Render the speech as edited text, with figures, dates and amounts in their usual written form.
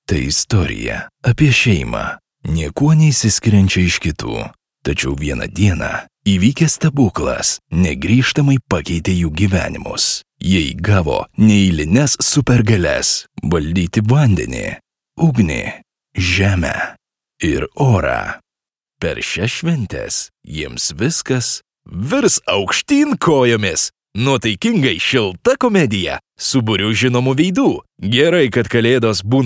Tai istorija apie šeimą, niekuo neįsiskiriančią iš kitų. Tačiau vieną dieną įvykęs stebuklas negrįžtamai pakeitė jų gyvenimus. Jie įgavo neeilines supergalias valdyti vandenį, ugnį, žemę ir orą. Per šias šventes jiems viskas virs aukštyn kojomis. Nuotaikingai šilta komedija su būriu žinomų veidų. Gerai, kad kalėdos būna